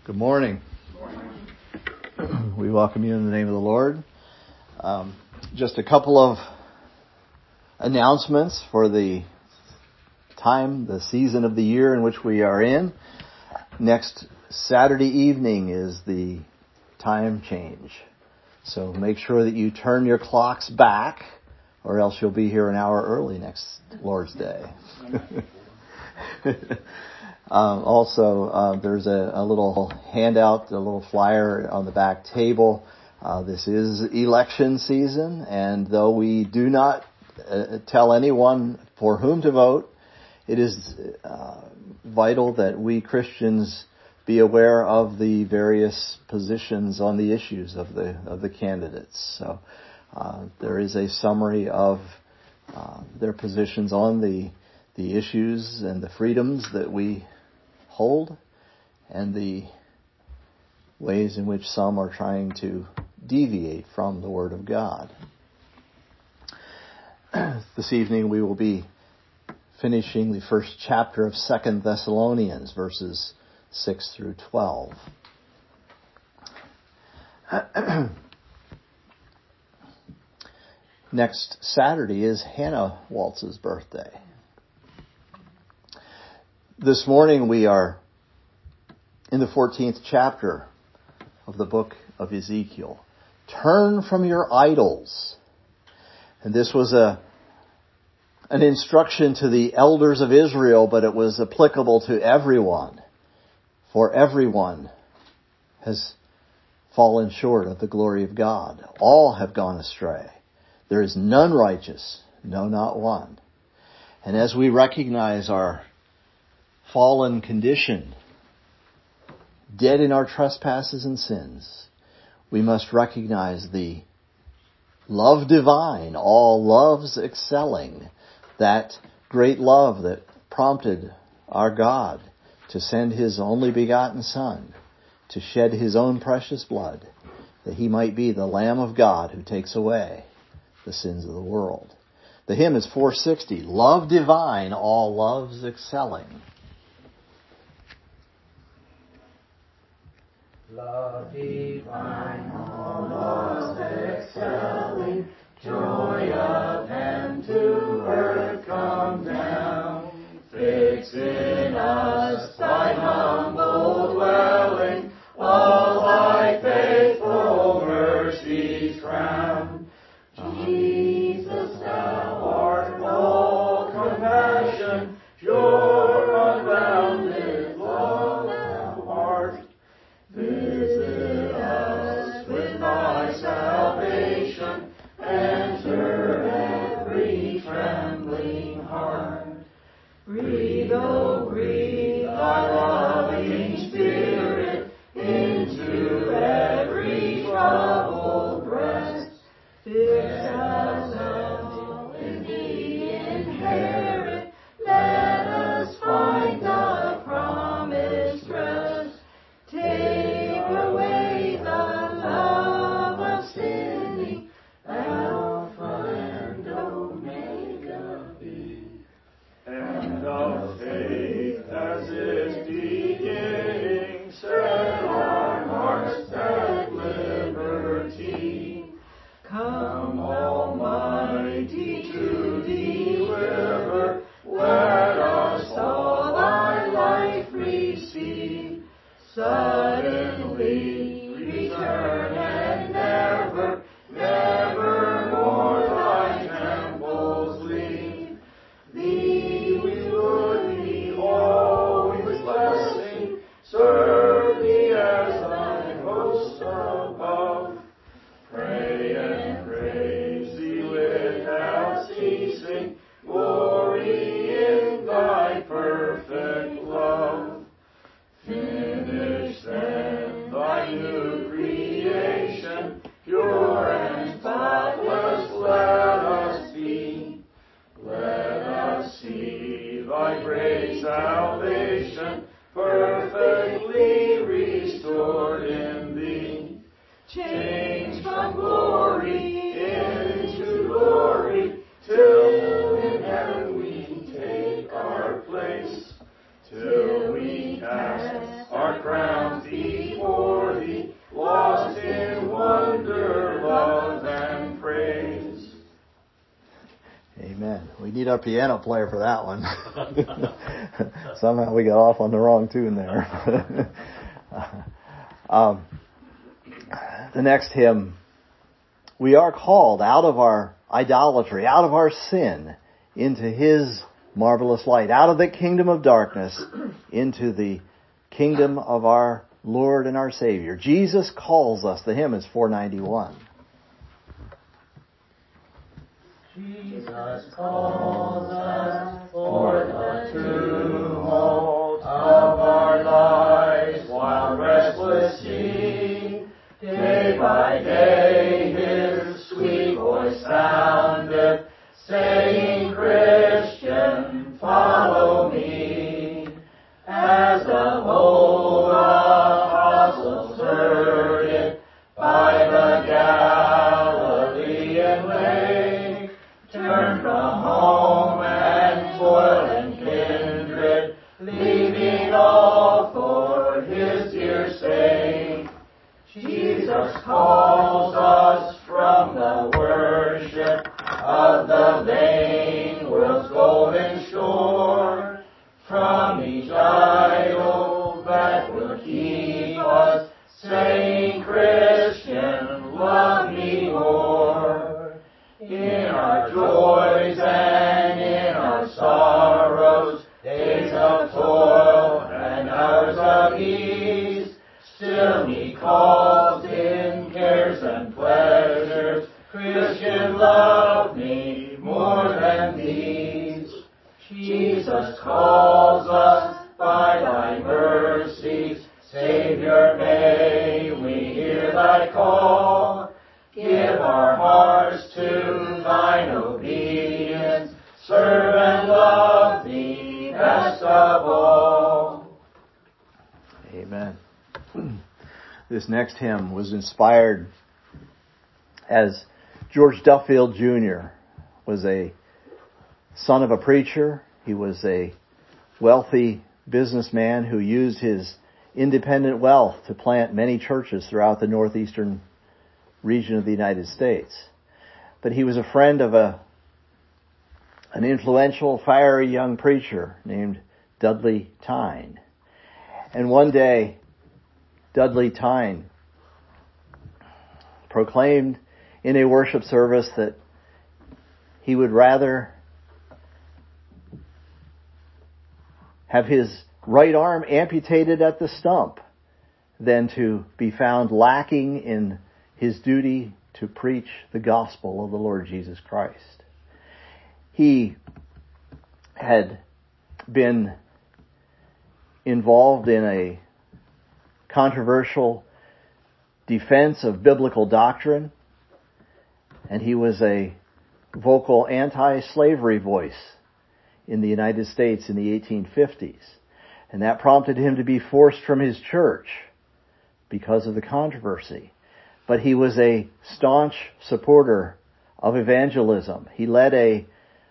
Good morning. We welcome you in the name of the Lord. Just a couple of announcements for the season of the year in which we are in. Next Saturday evening is the time change. So make sure that you turn your clocks back, or else you'll be here an hour early next Lord's Day. There's a little handout, a little flyer on the back table. This is election season, and though we do not tell anyone for whom to vote, it is vital that we Christians be aware of the various positions on the issues of the candidates. So there is a summary of their positions on the issues and the freedoms that we hold, and the ways in which some are trying to deviate from the Word of God. This evening we will be finishing the first chapter of 2 Thessalonians, verses 6 through 12. Next Saturday is Hannah Waltz's birthday. This morning we are in the 14th chapter of the book of Ezekiel. Turn from your idols. And this was an instruction to the elders of Israel, but it was applicable to everyone. For everyone has fallen short of the glory of God. All have gone astray. There is none righteous, no, not one. And as we recognize our fallen condition, dead in our trespasses and sins, we must recognize the love divine, all loves excelling, that great love that prompted our God to send His only begotten Son, to shed His own precious blood, that He might be the Lamb of God who takes away the sins of the world. The hymn is 460, Love Divine, all loves excelling. Love divine, all loves excelling, joy of heaven to earth come down. Fix in us thy humble dwelling, all thy faithful mercies crown. Jesus, thou art all compassion, pure, unbounded love thou art. Visit us with thy salvation, enter every trembling heart. Breathe, oh breathe, thy loving Spirit into every troubled breast. Fix us all in thee inherit, let us find the promised rest. Take away the love of sinning, Alpha and Omega be, and the Amen. We need our piano player for that one. Somehow we got off on the wrong tune there. The next hymn, we are called out of our idolatry, out of our sin, into His marvelous light, out of the kingdom of darkness, into the kingdom of our Lord and our Savior. Jesus calls us. The hymn is 491. Jesus calls us for the tumult of our lives, while restless sea, day by day His sweet voice soundeth, saying, Christian, follow me. As the whole apostles heard it by the Galilean lake, turn from home and toil and kindred, leaving all for His dear sake. Jesus calls us from the worship of the vain world's golden shore, from each idol that will keep us, saying, Christian, love me more. In our joys and in our sorrows, days of toil and hours of ease, still He calls in cares and pleasures, Christian, love me more than these. Jesus calls us by Thy mercies, Savior, may we hear Thy call. Give our hearts to Thine obedience, serve and love Thee best of all. Amen. This next hymn was inspired as George Duffield Jr. was a son of a preacher. He was a wealthy businessman who used his independent wealth to plant many churches throughout the northeastern region of the United States. But he was a friend of an influential, fiery young preacher named Dudley Tyne. And one day, Dudley Tyne proclaimed in a worship service that he would rather have his right arm amputated at the stump than to be found lacking in his duty to preach the gospel of the Lord Jesus Christ. He had been involved in a controversial defense of biblical doctrine, and he was a vocal anti-slavery voice in the United States in the 1850s. And that prompted him to be forced from his church because of the controversy. But he was a staunch supporter of evangelism. He led a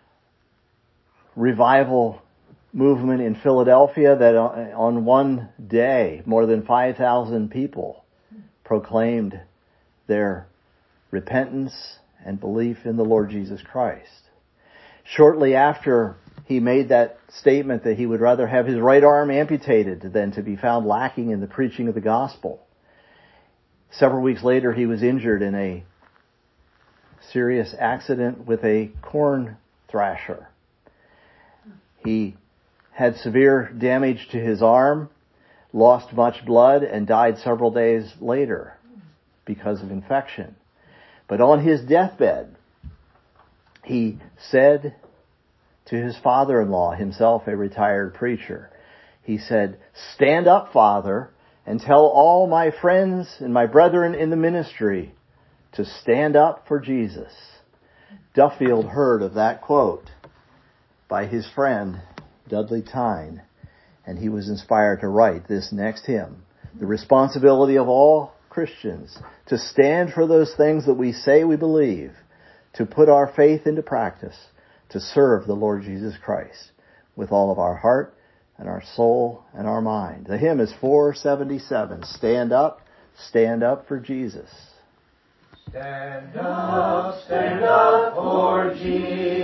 revival movement in Philadelphia that on one day, more than 5,000 people proclaimed their repentance and belief in the Lord Jesus Christ. Shortly after he made that statement that he would rather have his right arm amputated than to be found lacking in the preaching of the gospel, several weeks later he was injured in a serious accident with a corn thrasher. He had severe damage to his arm, lost much blood, and died several days later because of infection. But on his deathbed, he said to his father-in-law, himself a retired preacher, he said, "Stand up, Father, and tell all my friends and my brethren in the ministry to stand up for Jesus." Duffield heard of that quote by his friend Dudley Tyne, and he was inspired to write this next hymn. The responsibility of all Christians to stand for those things that we say we believe, to put our faith into practice, to serve the Lord Jesus Christ with all of our heart and our soul and our mind. The hymn is 477. Stand up for Jesus. Stand up for Jesus.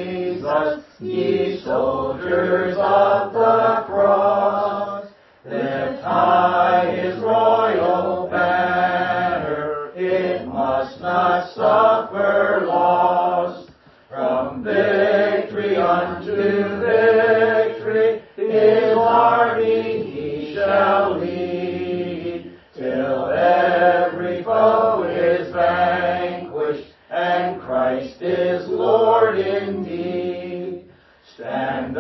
Jesus, ye soldiers of the cross. Lift high his royal banner, it must not suffer loss. From victory unto victory, his army he shall lead, till every foe is vanquished, and Christ is Lord indeed. Stand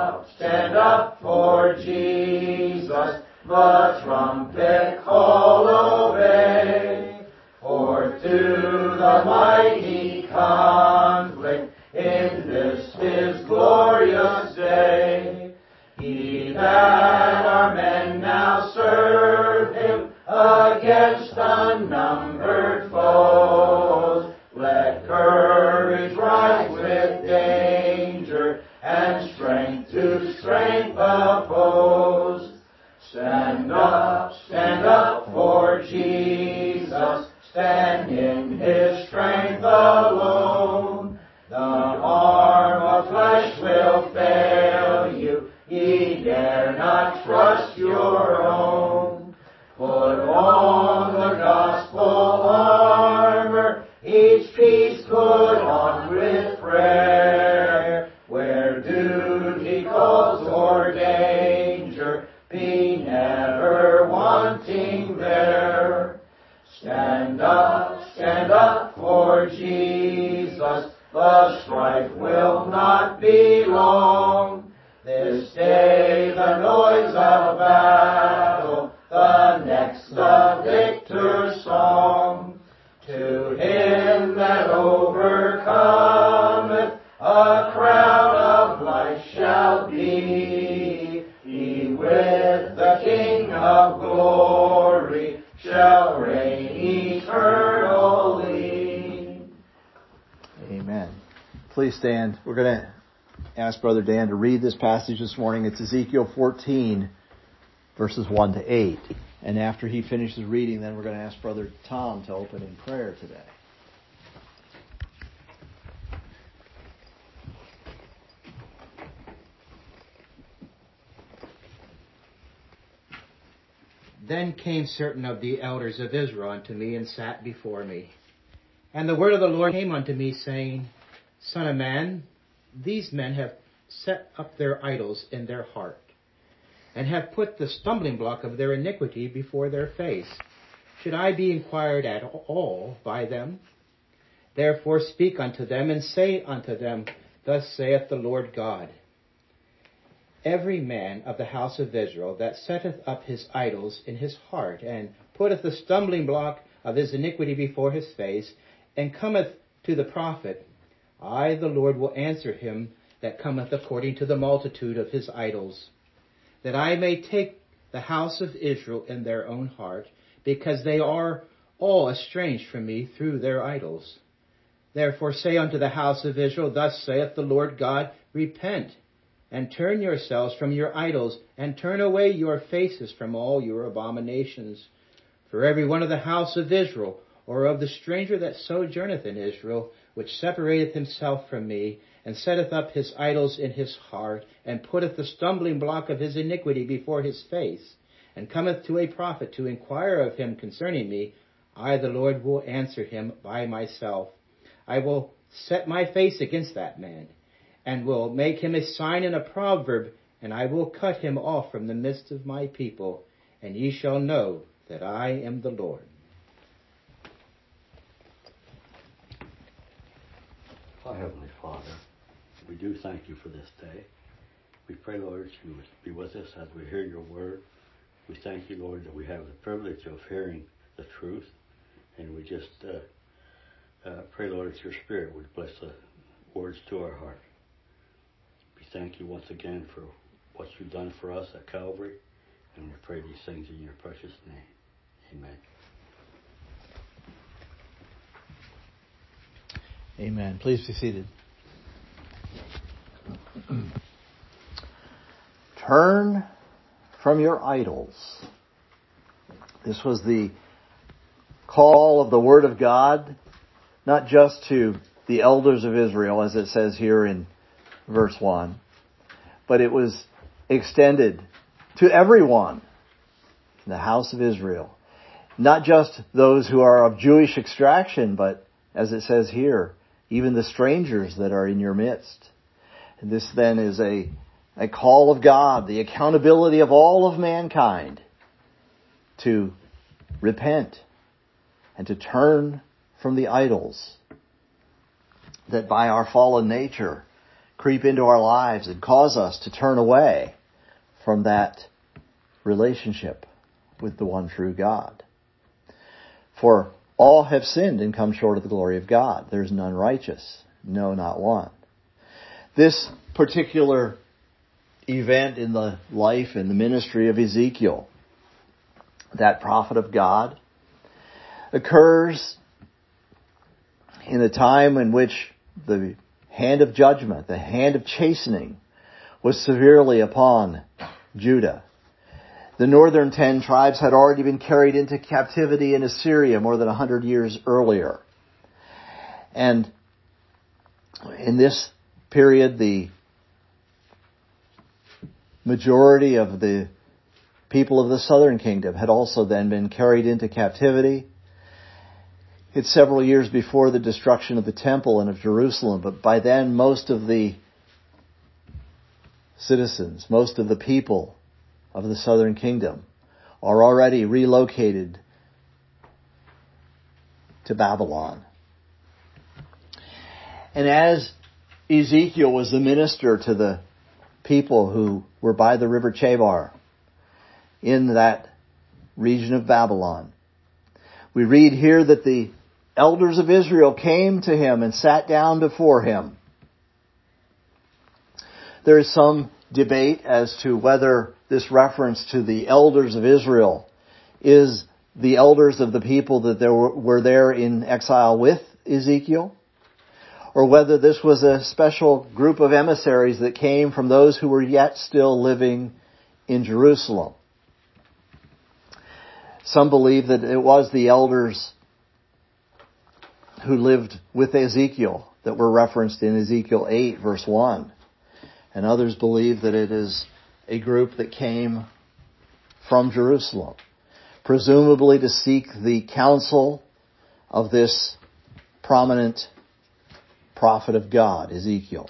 up for Jesus, the trumpet call obey, for to the mighty conflict in this his glorious day. Ye that are men now serve him against unnumbered foes. Let courage rise with danger, and strength to strength oppose. Stand up for Jesus, stand in his strength alone. The arm of flesh will fail you, ye dare not trust your own. Put on the gospel armor, each piece put on with prayer. Where duty calls or danger, be never wanting there. Stand up for Jesus, the strife will not be long. This day the noise of battle, the next the victor's song. To him that overcometh, a crown of life shall be. He with the King of glory shall reign eternally. Amen. Please stand. We're going to ask Brother Dan to read this passage this morning. It's Ezekiel 14, verses 1 to 8. And after he finishes reading, then we're going to ask Brother Tom to open in prayer today. Then came certain of the elders of Israel unto me, and sat before me. And the word of the Lord came unto me, saying, Son of man, these men have set up their idols in their heart, and have put the stumbling block of their iniquity before their face. Should I be inquired at all by them? Therefore speak unto them, and say unto them, Thus saith the Lord God, Every man of the house of Israel that setteth up his idols in his heart, and putteth the stumbling block of his iniquity before his face, and cometh to the prophet, I, the Lord, will answer him that cometh according to the multitude of his idols, that I may take the house of Israel in their own heart, because they are all estranged from me through their idols. Therefore say unto the house of Israel, Thus saith the Lord God, Repent, and turn yourselves from your idols, and turn away your faces from all your abominations. For every one of the house of Israel, or of the stranger that sojourneth in Israel, which separateth himself from me, and setteth up his idols in his heart, and putteth the stumbling block of his iniquity before his face, and cometh to a prophet to inquire of him concerning me, I, the Lord, will answer him by myself. I will set my face against that man, and will make him a sign and a proverb, and I will cut him off from the midst of my people, and ye shall know that I am the Lord. Our Heavenly Father, we do thank you for this day. We pray, Lord, that you would be with us as we hear your word. We thank you, Lord, that we have the privilege of hearing the truth, and we just pray, Lord, that your Spirit would bless the words to our heart. We thank you once again for what you've done for us at Calvary, and we pray these things in your precious name. Amen. Amen. Please be seated. Turn from your idols. This was the call of the Word of God, not just to the elders of Israel, as it says here in verse 1, but it was extended to everyone in the house of Israel. Not just those who are of Jewish extraction, but as it says here, even the strangers that are in your midst. And this then is a call of God, the accountability of all of mankind to repent and to turn from the idols that by our fallen nature creep into our lives and cause us to turn away from that relationship with the one true God. For all have sinned and come short of the glory of God. There's none righteous, no, not one. This particular event in the life and the ministry of Ezekiel, that prophet of God, occurs in a time in which the hand of judgment, the hand of chastening, was severely upon Judah. The northern 10 tribes had already been carried into captivity in Assyria more than 100 years earlier. And in this period, the majority of the people of the southern kingdom had also then been carried into captivity. It's several years before the destruction of the temple and of Jerusalem, but by then most of the citizens, most of the people of the southern kingdom are already relocated to Babylon. And as Ezekiel was the minister to the people who were by the river Chebar in that region of Babylon, we read here that the elders of Israel came to him and sat down before him. There is some debate as to whether this reference to the elders of Israel is the elders of the people that were there in exile with Ezekiel, or whether this was a special group of emissaries that came from those who were yet still living in Jerusalem. Some believe that it was the elders who lived with Ezekiel that were referenced in Ezekiel 8 verse 1. And others believe that it is a group that came from Jerusalem, presumably to seek the counsel of this prominent prophet of God, Ezekiel.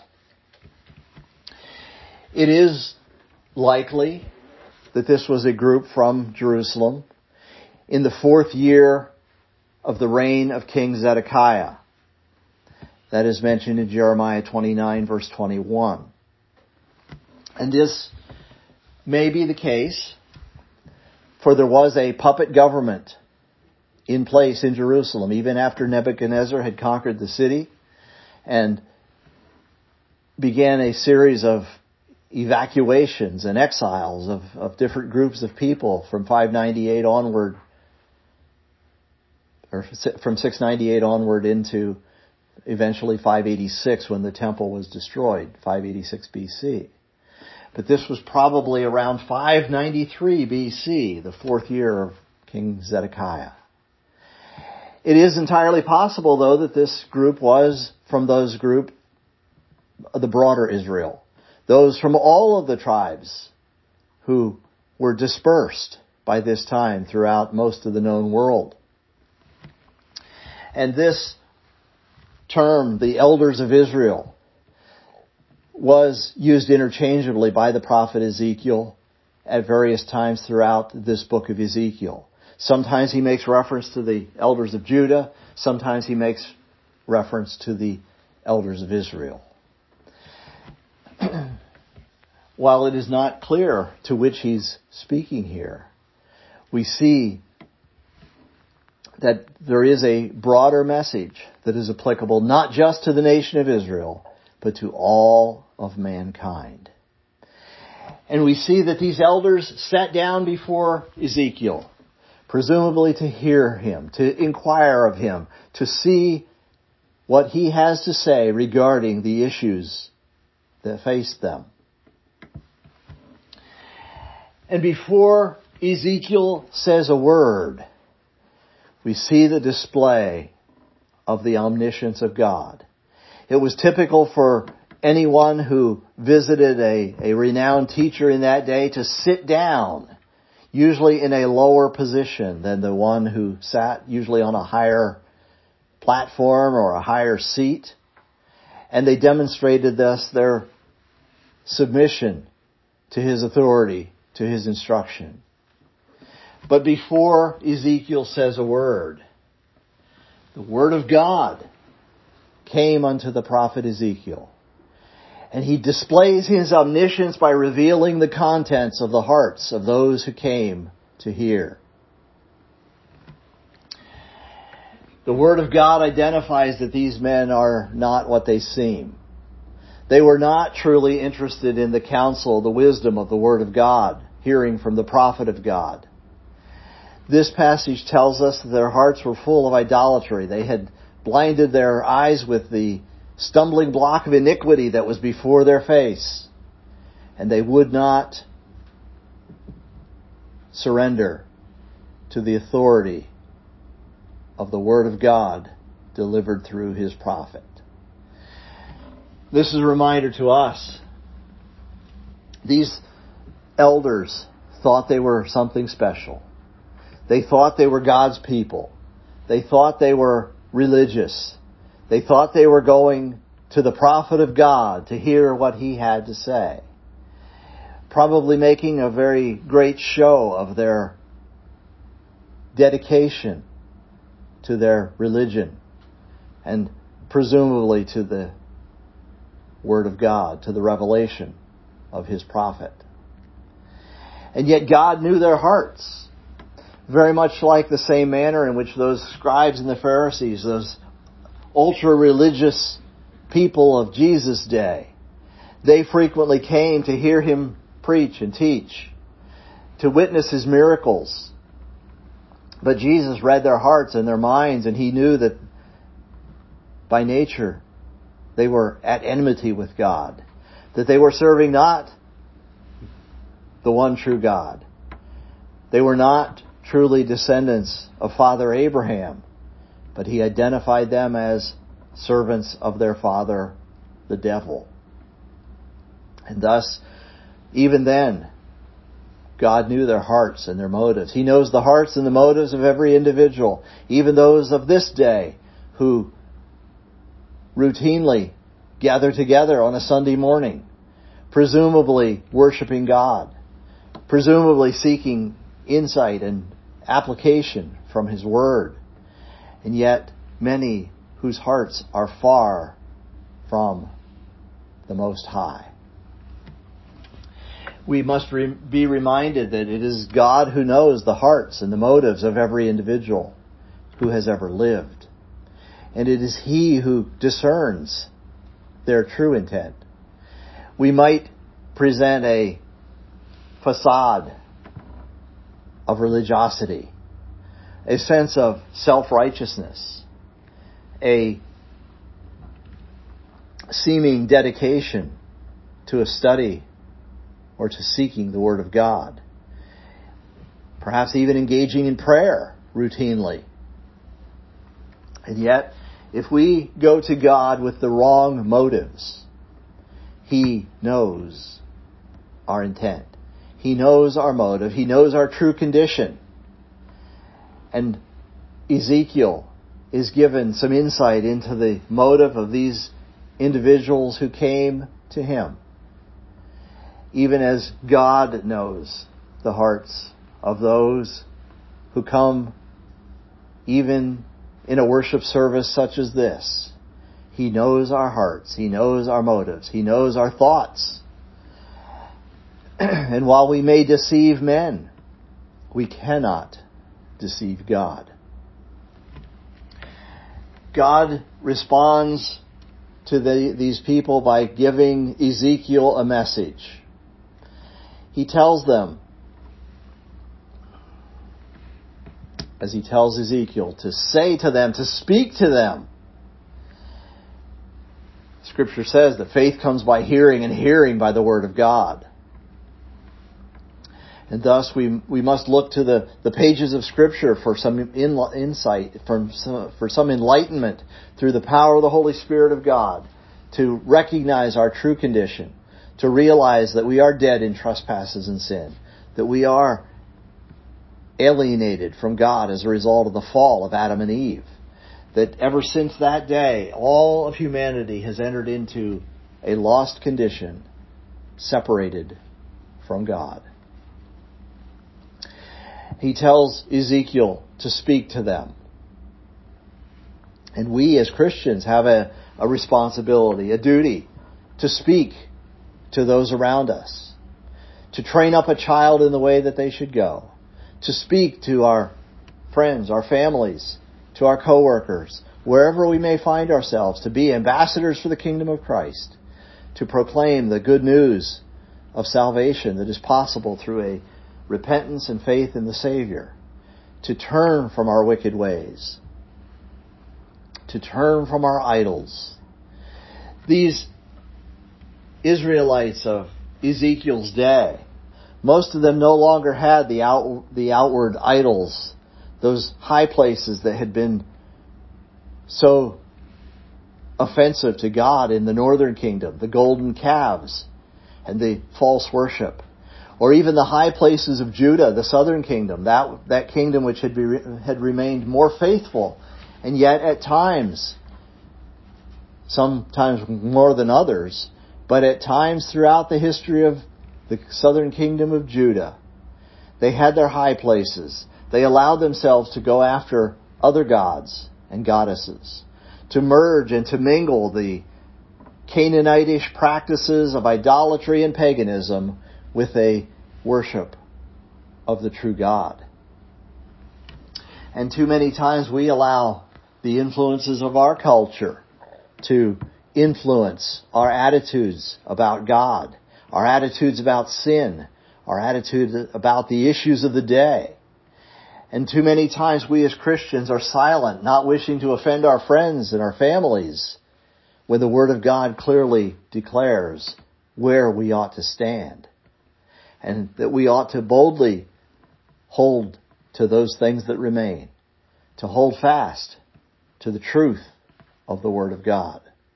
It is likely that this was a group from Jerusalem in the 4th year of the reign of King Zedekiah. That is mentioned in Jeremiah 29 verse 21. And this may be the case, for there was a puppet government in place in Jerusalem, even after Nebuchadnezzar had conquered the city and began a series of evacuations and exiles of different groups of people from 598 onward, or from 698 onward into eventually 586 when the temple was destroyed, 586 BC. But this was probably around 593 BC, the 4th year of King Zedekiah. It is entirely possible, though, that this group was from those group, the broader Israel, those from all of the tribes who were dispersed by this time throughout most of the known world. And this term, the elders of Israel, was used interchangeably by the prophet Ezekiel at various times throughout this book of Ezekiel. Sometimes he makes reference to the elders of Judah. Sometimes he makes reference to the elders of Israel. While it is not clear to which he's speaking here, we see that there is a broader message that is applicable not just to the nation of Israel, but to all of mankind. And we see that these elders sat down before Ezekiel, presumably to hear him, to inquire of him, to see what he has to say regarding the issues that faced them. And before Ezekiel says a word, we see the display of the omniscience of God. It was typical for anyone who visited a renowned teacher in that day to sit down, usually in a lower position than the one who sat usually on a higher platform or a higher seat. And they demonstrated thus their submission to his authority, to his instruction. But before Ezekiel says a word, the word of God came unto the prophet Ezekiel. And he displays his omniscience by revealing the contents of the hearts of those who came to hear. The Word of God identifies that these men are not what they seem. They were not truly interested in the counsel, the wisdom of the Word of God, hearing from the prophet of God. This passage tells us that their hearts were full of idolatry. They had blinded their eyes with the stumbling block of iniquity that was before their face. And they would not surrender to the authority of the Word of God delivered through His prophet. This is a reminder to us. These elders thought they were something special. They thought they were God's people. They thought they were religious. They thought they were going to the prophet of God to hear what he had to say. Probably making a very great show of their dedication to their religion and presumably to the Word of God, to the revelation of His prophet. And yet God knew their hearts, very much like the same manner in which those scribes and the Pharisees, those ultra-religious people of Jesus' day, they frequently came to hear Him preach and teach, to witness His miracles. But Jesus read their hearts and their minds, and He knew that by nature they were at enmity with God, that they were serving not the one true God. They were not truly descendants of Father Abraham, but He identified them as servants of their father, the devil. And thus, even then, God knew their hearts and their motives. He knows the hearts and the motives of every individual, even those of this day who routinely gather together on a Sunday morning, presumably worshiping God, presumably seeking insight and application from His Word, and yet many whose hearts are far from the Most High. We must be reminded that it is God who knows the hearts and the motives of every individual who has ever lived. And it is He who discerns their true intent. We might present a facade of religiosity, a sense of self-righteousness, a seeming dedication to a study or to seeking the Word of God. Perhaps even engaging in prayer routinely. And yet, if we go to God with the wrong motives, He knows our intent. He knows our motive. He knows our true condition. And Ezekiel is given some insight into the motive of these individuals who came to him, even as God knows the hearts of those who come even in a worship service such as this. He knows our hearts. He knows our motives. He knows our thoughts. And while we may deceive men, we cannot deceive God. God responds to these people by giving Ezekiel a message. He tells them, as He tells Ezekiel, to say to them, to speak to them. Scripture says that faith comes by hearing, and hearing by the Word of God. And thus we must look to the pages of Scripture for some insight, for some enlightenment through the power of the Holy Spirit of God to recognize our true condition, to realize that we are dead in trespasses and sin, that we are alienated from God as a result of the fall of Adam and Eve, that ever since that day, all of humanity has entered into a lost condition, separated from God. He tells Ezekiel to speak to them. And we as Christians have a responsibility, a duty to speak to those around us, to train up a child in the way that they should go, to speak to our friends, our families, to our coworkers, wherever we may find ourselves, to be ambassadors for the kingdom of Christ, to proclaim the good news of salvation that is possible through a repentance and faith in the Savior, to turn from our wicked ways, to turn from our idols. These Israelites of Ezekiel's day, most of them no longer had the outward idols, those high places that had been so offensive to God in the northern kingdom, the golden calves and the false worship. Or even the high places of Judah, the southern kingdom, that kingdom which had remained more faithful, and yet at times, sometimes more than others, but at times throughout the history of the southern kingdom of Judah, they had their high places. They allowed themselves to go after other gods and goddesses, to merge and to mingle the Canaanitish practices of idolatry and paganism with a worship of the true God. And too many times we allow the influences of our culture to influence our attitudes about God, our attitudes about sin, our attitude about the issues of the day. And too many times we as Christians are silent, not wishing to offend our friends and our families, when the Word of God clearly declares where we ought to stand, and that we ought to boldly hold to those things that remain, to hold fast to the truth of the Word of God.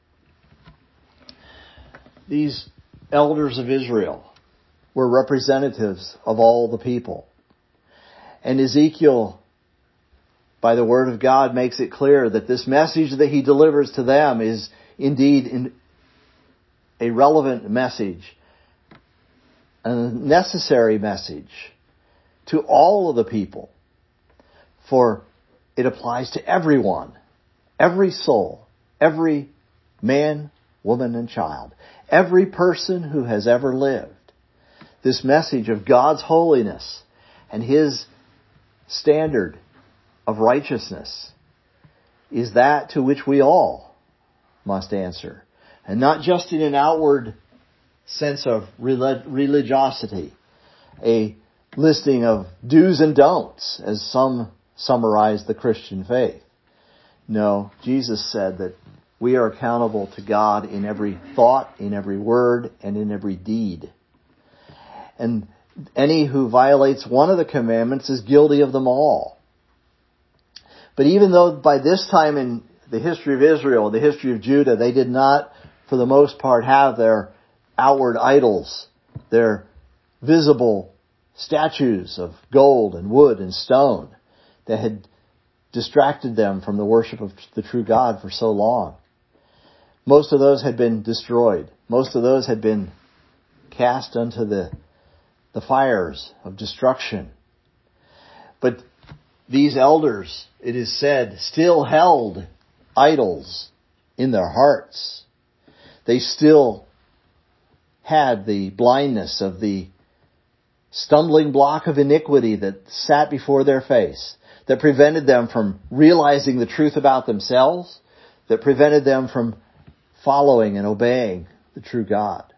These elders of Israel were representatives of all the people. And Ezekiel, by the Word of God, makes it clear that this message that he delivers to them is indeed a relevant message, a necessary message to all of the people, for it applies to everyone, every soul, every man, woman, and child, every person who has ever lived. This message of God's holiness and His standard of righteousness is that to which we all must answer. And not just in an outward sense of religiosity, a listing of do's and don'ts, as some summarize the Christian faith. No, Jesus said that we are accountable to God in every thought, in every word, and in every deed. And any who violates one of the commandments is guilty of them all. But even though by this time in the history of Israel, the history of Judah, they did not, for the most part, have their outward idols, their visible statues of gold and wood and stone that had distracted them from the worship of the true God for so long. Most of those had been destroyed. Most of those had been cast unto the fires of destruction. But these elders, it is said, still held idols in their hearts. They still had the blindness of the stumbling block of iniquity that sat before their face, that prevented them from realizing the truth about themselves, that prevented them from following and obeying the true God.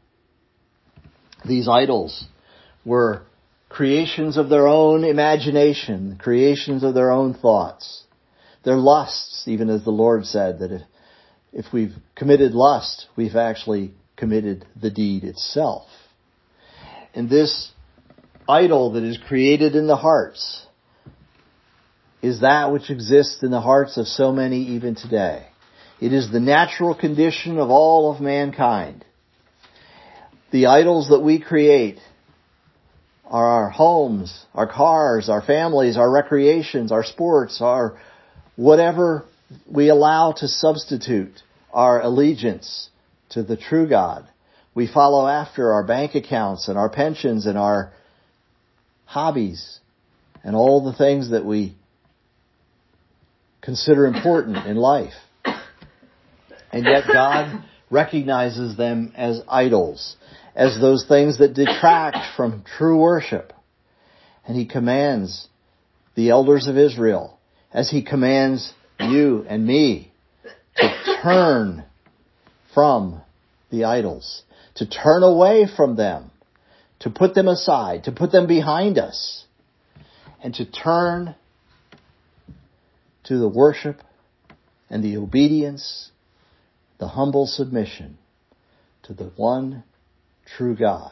These idols were creations of their own imagination, creations of their own thoughts. Their lusts, even as the Lord said, that if we've committed lust, we've actually committed the deed itself. And this idol that is created in the hearts is that which exists in the hearts of so many even today. It is the natural condition of all of mankind. The idols that we create are our homes, our cars, our families, our recreations, our sports, our whatever we allow to substitute our allegiance to the true God. We follow after our bank accounts and our pensions and our hobbies and all the things that we consider important in life. And yet God recognizes them as idols, as those things that detract from true worship. And He commands the elders of Israel, as He commands you and me, to turn from the idols, to turn away from them, to put them aside, to put them behind us, and to turn to the worship and the obedience, the humble submission to the one true God.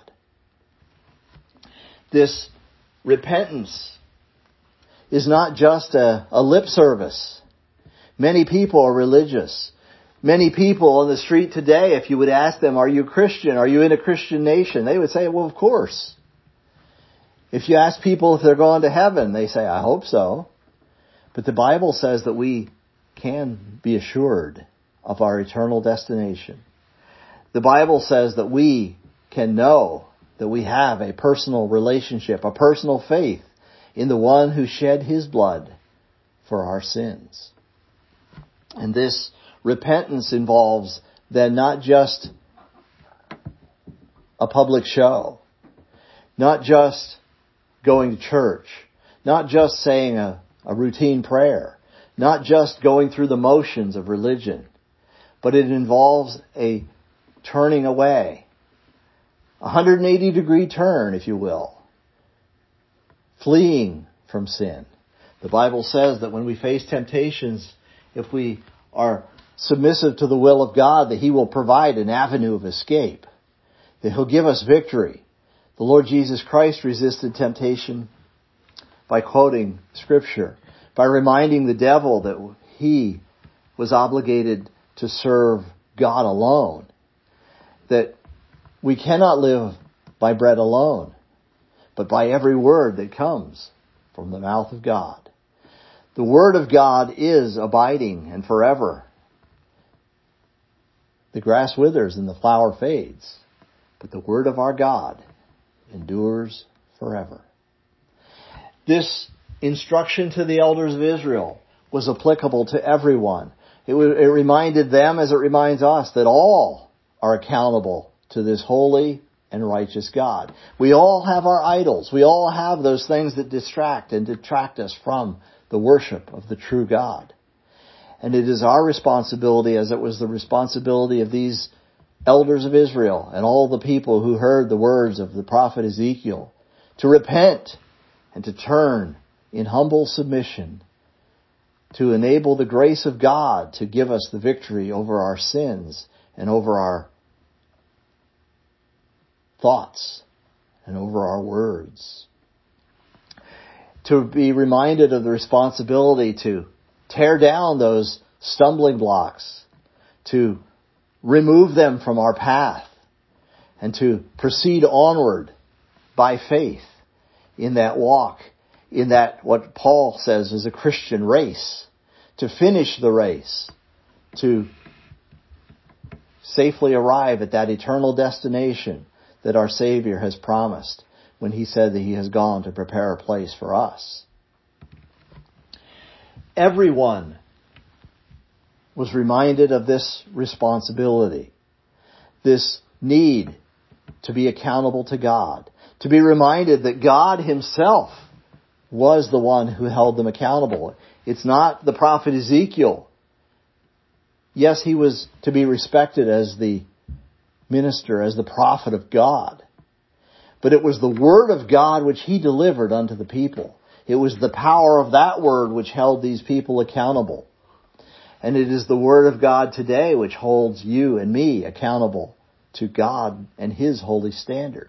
This repentance is not just a lip service. Many people are religious. Many people on the street today, if you would ask them, are you Christian? Are you in a Christian nation? They would say, well, of course. If you ask people if they're going to heaven, they say, I hope so. But the Bible says that we can be assured of our eternal destination. The Bible says that we can know that we have a personal relationship, a personal faith in the one who shed His blood for our sins. And this repentance involves then not just a public show, not just going to church, not just saying a routine prayer, not just going through the motions of religion, but it involves a turning away, a 180-degree turn, if you will, fleeing from sin. The Bible says that when we face temptations, if we are submissive to the will of God, that He will provide an avenue of escape, that He'll give us victory. The Lord Jesus Christ resisted temptation by quoting Scripture, by reminding the devil that he was obligated to serve God alone, that we cannot live by bread alone, but by every word that comes from the mouth of God. The Word of God is abiding and forever. The grass withers and the flower fades, but the Word of our God endures forever. This instruction to the elders of Israel was applicable to everyone. It reminded them, as it reminds us, that all are accountable to this holy and righteous God. We all have our idols. We all have those things that distract and detract us from the worship of the true God. And it is our responsibility, as it was the responsibility of these elders of Israel and all the people who heard the words of the prophet Ezekiel, to repent and to turn in humble submission, to enable the grace of God to give us the victory over our sins and over our thoughts and over our words. To be reminded of the responsibility to tear down those stumbling blocks, to remove them from our path, and to proceed onward by faith in that walk, in that what Paul says is a Christian race, to finish the race, to safely arrive at that eternal destination that our Savior has promised when He said that He has gone to prepare a place for us. Everyone was reminded of this responsibility, this need to be accountable to God, to be reminded that God Himself was the one who held them accountable. It's not the prophet Ezekiel. Yes, he was to be respected as the minister, as the prophet of God. But it was the word of God which he delivered unto the people. It was the power of that word which held these people accountable. And it is the word of God today which holds you and me accountable to God and His holy standard.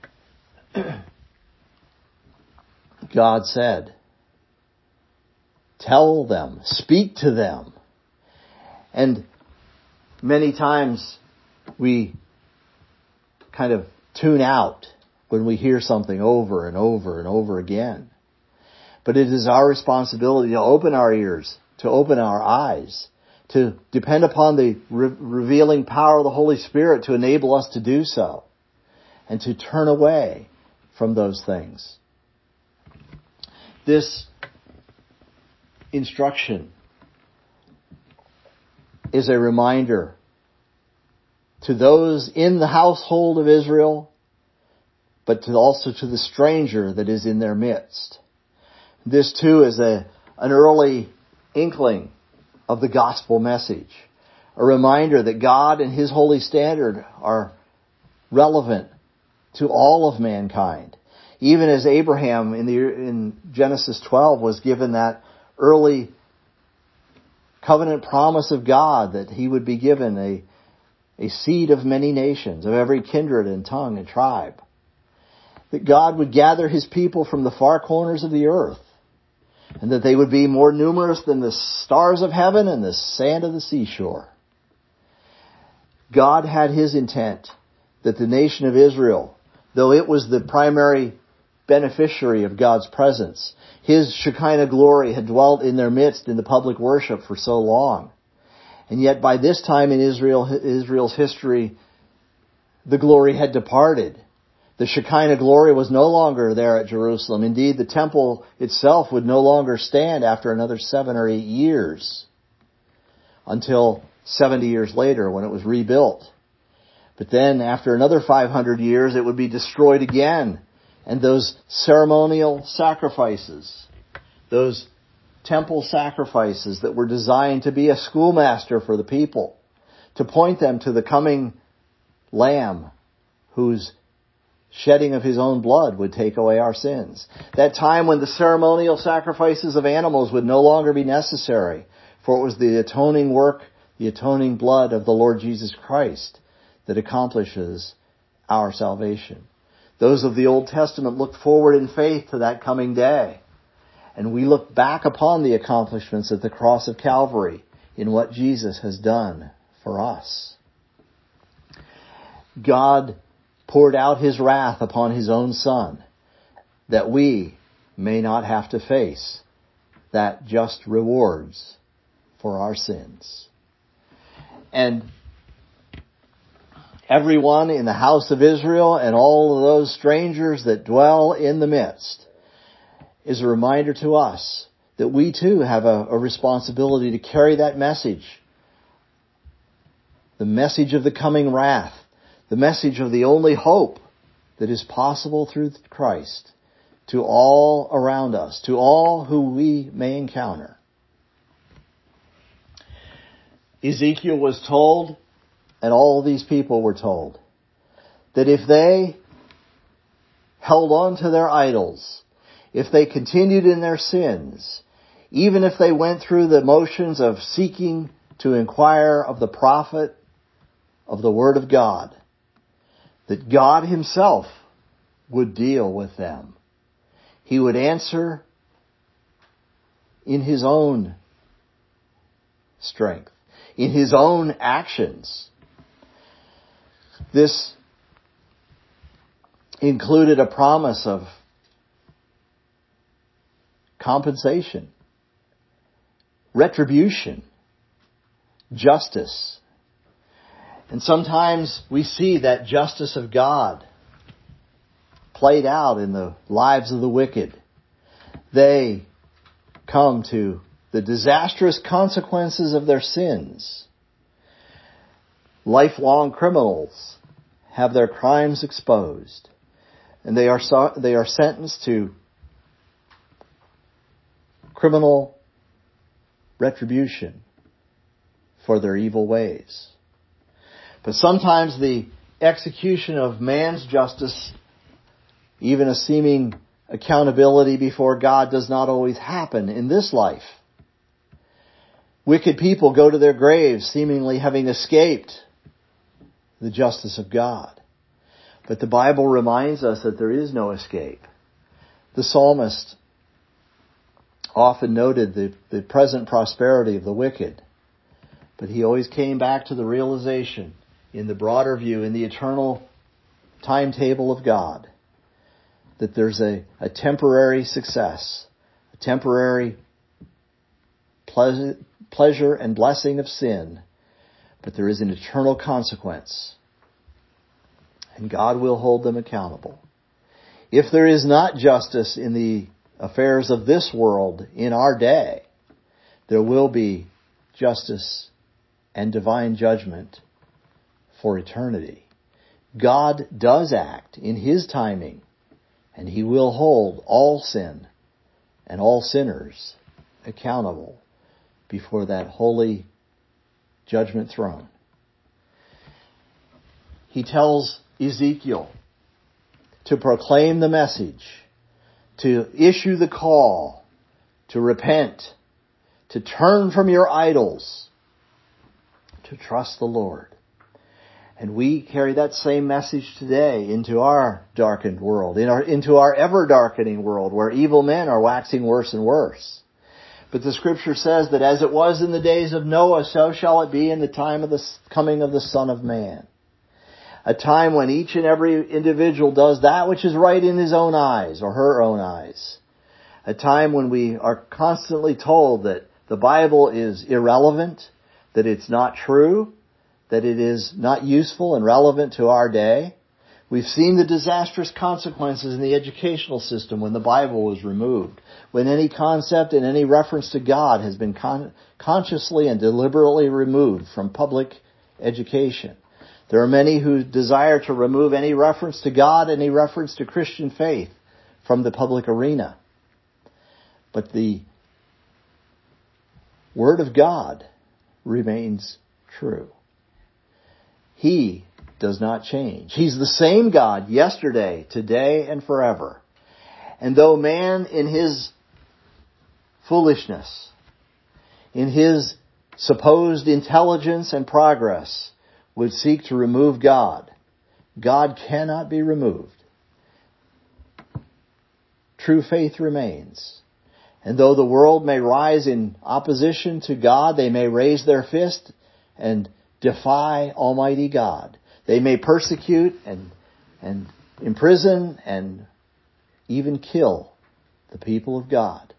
God said, tell them, speak to them. And many times we kind of tune out when we hear something over and over and over again. But it is our responsibility to open our ears, to open our eyes, to depend upon the revealing power of the Holy Spirit to enable us to do so, and to turn away from those things. This instruction is a reminder to those in the household of Israel, but also to the stranger that is in their midst. This too is an early inkling of the gospel message. A reminder that God and His holy standard are relevant to all of mankind. Even as Abraham in Genesis 12 was given that early covenant promise of God that he would be given a seed of many nations, of every kindred and tongue and tribe. That God would gather His people from the far corners of the earth, and that they would be more numerous than the stars of heaven and the sand of the seashore. God had His intent that the nation of Israel, though it was the primary beneficiary of God's presence, His Shekinah glory had dwelt in their midst in the public worship for so long. And yet by this time in Israel's history, the glory had departed. The Shekinah glory was no longer there at Jerusalem. Indeed, the temple itself would no longer stand after another 7 or 8 years, until 70 years later when it was rebuilt. But then after another 500 years, it would be destroyed again. And those ceremonial sacrifices, those temple sacrifices that were designed to be a schoolmaster for the people, to point them to the coming Lamb whose shedding of His own blood would take away our sins. That time when the ceremonial sacrifices of animals would no longer be necessary, for it was the atoning work, the atoning blood of the Lord Jesus Christ that accomplishes our salvation. Those of the Old Testament looked forward in faith to that coming day. And we look back upon the accomplishments at the cross of Calvary in what Jesus has done for us. God poured out His wrath upon His own Son, that we may not have to face that just rewards for our sins. And everyone in the house of Israel and all of those strangers that dwell in the midst is a reminder to us that we too have a responsibility to carry that message. The message of the coming wrath. The message of the only hope that is possible through Christ to all around us, to all who we may encounter. Ezekiel was told, and all these people were told, that if they held on to their idols, if they continued in their sins, even if they went through the motions of seeking to inquire of the prophet of the Word of God, that God Himself would deal with them. He would answer in His own strength, in His own actions. This included a promise of compensation, retribution, justice. And sometimes we see that justice of God played out in the lives of the wicked. They come to the disastrous consequences of their sins. Lifelong criminals have their crimes exposed, and they are sentenced to criminal retribution for their evil ways. But sometimes the execution of man's justice, even a seeming accountability before God, does not always happen in this life. Wicked people go to their graves seemingly having escaped the justice of God. But the Bible reminds us that there is no escape. The psalmist often noted the present prosperity of the wicked. But he always came back to the realization, in the broader view, in the eternal timetable of God, that there's a temporary success, a temporary pleasure and blessing of sin, but there is an eternal consequence. And God will hold them accountable. If there is not justice in the affairs of this world in our day, there will be justice and divine judgment for eternity. God does act in His timing, and He will hold all sin and all sinners accountable before that holy judgment throne. He tells Ezekiel to proclaim the message, to issue the call, to repent, to turn from your idols, to trust the Lord. And we carry that same message today into our darkened world, into our ever-darkening world, where evil men are waxing worse and worse. But the Scripture says that as it was in the days of Noah, so shall it be in the time of the coming of the Son of Man. A time when each and every individual does that which is right in his own eyes or her own eyes. A time when we are constantly told that the Bible is irrelevant, that it's not true, that it is not useful and relevant to our day. We've seen the disastrous consequences in the educational system when the Bible was removed, when any concept and any reference to God has been consciously and deliberately removed from public education. There are many who desire to remove any reference to God, any reference to Christian faith from the public arena. But the Word of God remains true. He does not change. He's the same God yesterday, today, and forever. And though man in his foolishness, in his supposed intelligence and progress, would seek to remove God, God cannot be removed. True faith remains. And though the world may rise in opposition to God, they may raise their fist and defy Almighty God. They may persecute and imprison and even kill the people of God,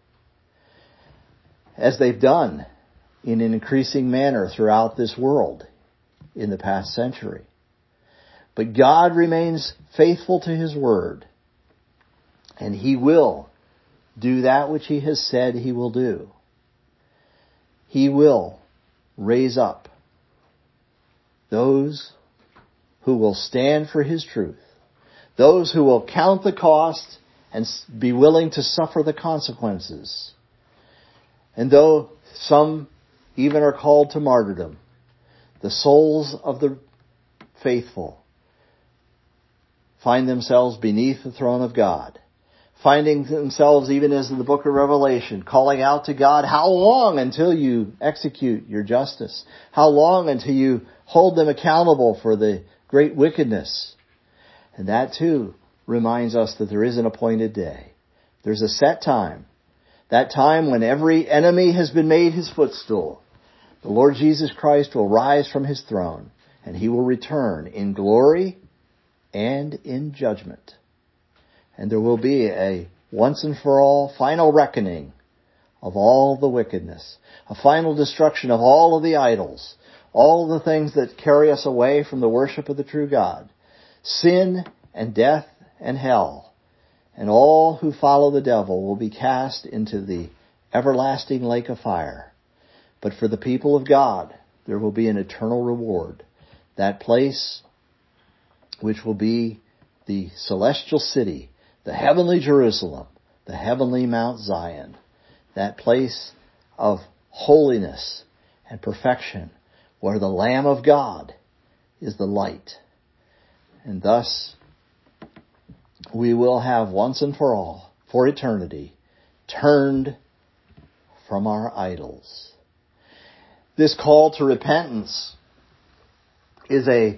as they've done in an increasing manner throughout this world in the past century. But God remains faithful to His Word, and He will do that which He has said He will do. He will raise up those who will stand for His truth, those who will count the cost and be willing to suffer the consequences. And though some even are called to martyrdom, the souls of the faithful find themselves beneath the throne of God, finding themselves, even as in the book of Revelation, calling out to God, how long until you execute your justice? How long until you hold them accountable for the great wickedness? And that too reminds us that there is an appointed day. There's a set time. That time when every enemy has been made His footstool. The Lord Jesus Christ will rise from His throne, and He will return in glory and in judgment. And there will be a once and for all final reckoning of all the wickedness, a final destruction of all of the idols, all the things that carry us away from the worship of the true God, sin and death and hell, and all who follow the devil will be cast into the everlasting lake of fire. But for the people of God, there will be an eternal reward. That place which will be the celestial city, the heavenly Jerusalem, the heavenly Mount Zion. That place of holiness and perfection, where the Lamb of God is the light. And thus, we will have once and for all, for eternity, turned from our idols. This call to repentance is an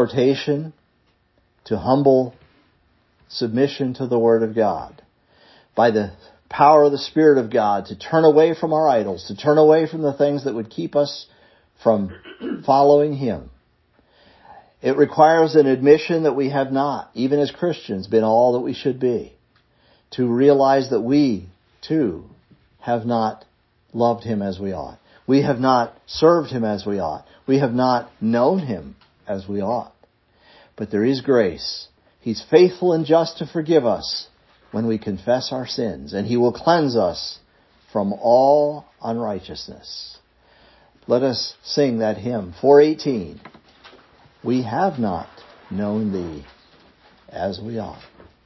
exhortation to humble submission to the Word of God. by the power of the Spirit of God to turn away from our idols, to turn away from the things that would keep us from following Him. It requires an admission that we have not, even as Christians, been all that we should be. To realize that we, too, have not loved Him as we ought. We have not served Him as we ought. We have not known Him as we ought. But there is grace. He's faithful and just to forgive us when we confess our sins, and He will cleanse us from all unrighteousness. Let us sing that hymn, 418. We have not known Thee as we ought.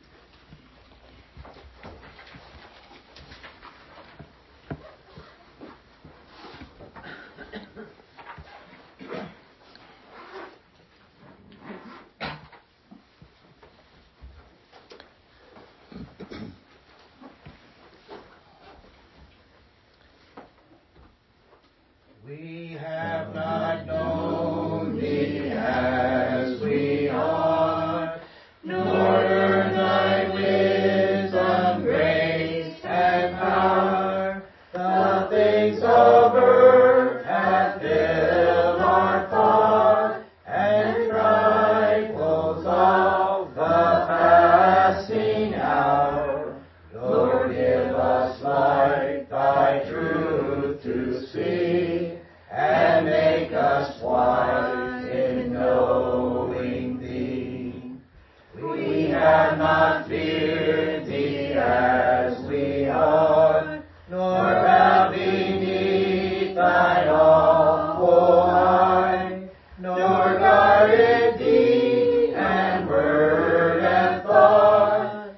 We have not known Thee as we ought, nor learned Thy wisdom, grace, and power. The things of earth have filled our thought, and trifles of the passing hour. Lord, give us light, Thy truth to see, and make us wise in knowing Thee. We have not feared Thee as we ought, nor bowed beneath Thine awful eye, nor guarded Thee and word and thought,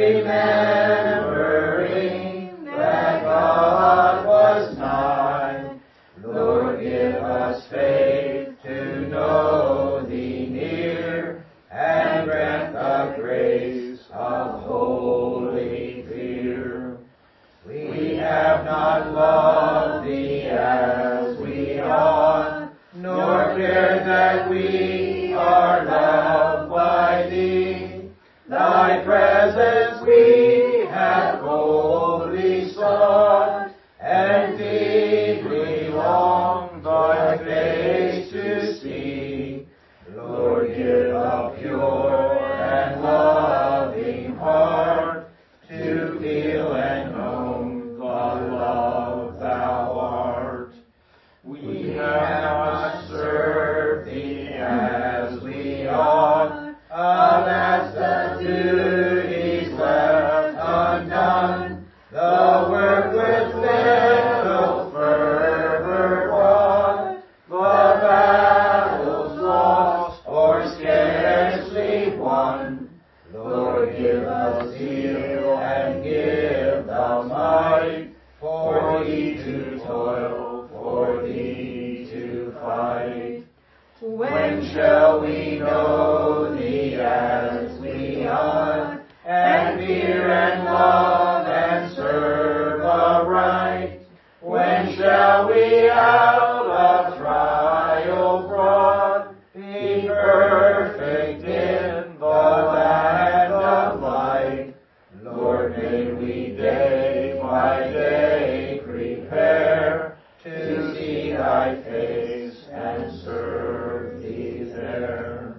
remembering that God was nigh. Lord, give us faith to know Thee near, and grant the grace of holy fear. We have not loved Thee as we ought, nor cared that we are loved by Thee. Thy presence we have boldly sought, and deeply longed Thy face to see. Lord, give a pure and loving heart to feel and own the love Thou art. We have not served Thee as we ought, alas, the duties left undone, the work with little fervor wrought, the battles lost or scarcely won. Lord, give us zeal and give the might for Thee to toil, for Thee to fight. When shall we know Thee as we ought, and fear and love and serve aright? When shall we out of trial brought be perfect in the land of light? Lord, may we day by day prepare to see Thy face and serve Thee there.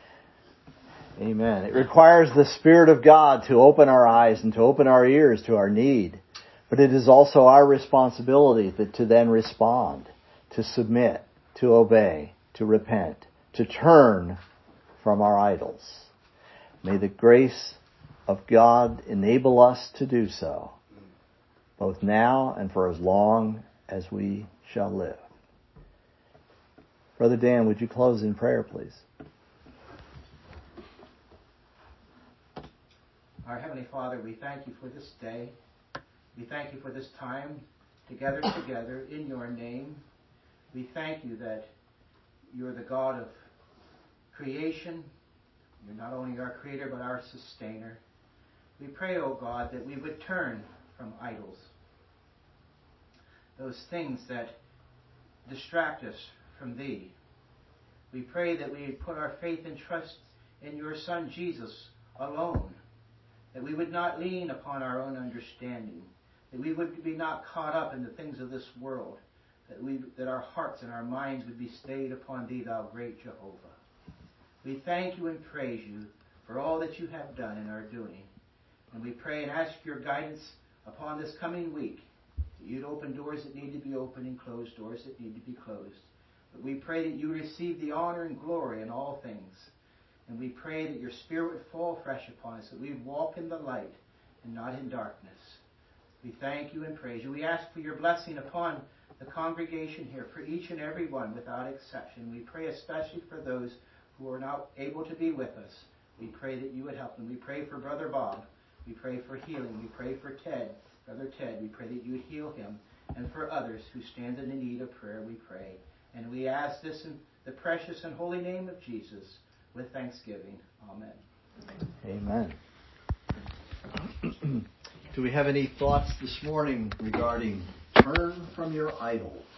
Amen. It requires the Spirit of God to open our eyes and to open our ears to our need. But it is also our responsibility to then respond, to submit, to obey, to repent, to turn from our idols. May the grace of God enable us to do so, both now and for as long as we shall live. Brother Dan, would you close in prayer, please? Our Heavenly Father, we thank You for this day. We thank You for this time together in Your name. We thank You that You're the God of creation. You're not only our Creator, but our Sustainer. We pray, O God, that we would turn from idols, those things that distract us from Thee. We pray that we would put our faith and trust in Your Son, Jesus, alone, that we would not lean upon our own understanding, that we would be not caught up in the things of this world, that our hearts and our minds would be stayed upon Thee, Thou great Jehovah. We thank You and praise You for all that You have done and are doing. And we pray and ask Your guidance upon this coming week, that You'd open doors that need to be opened and close doors that need to be closed. But we pray that You receive the honor and glory in all things. And we pray that Your Spirit would fall fresh upon us, that we would walk in the light and not in darkness. We thank You and praise You. We ask for Your blessing upon the congregation here, for each and every one without exception. We pray especially for those who are not able to be with us. We pray that You would help them. We pray for Brother Bob. We pray for healing. We pray for Ted, Brother Ted. We pray that You would heal him. And for others who stand in the need of prayer, we pray. And we ask this in the precious and holy name of Jesus with thanksgiving. Amen. Amen. Do we have any thoughts this morning regarding turn from your idols?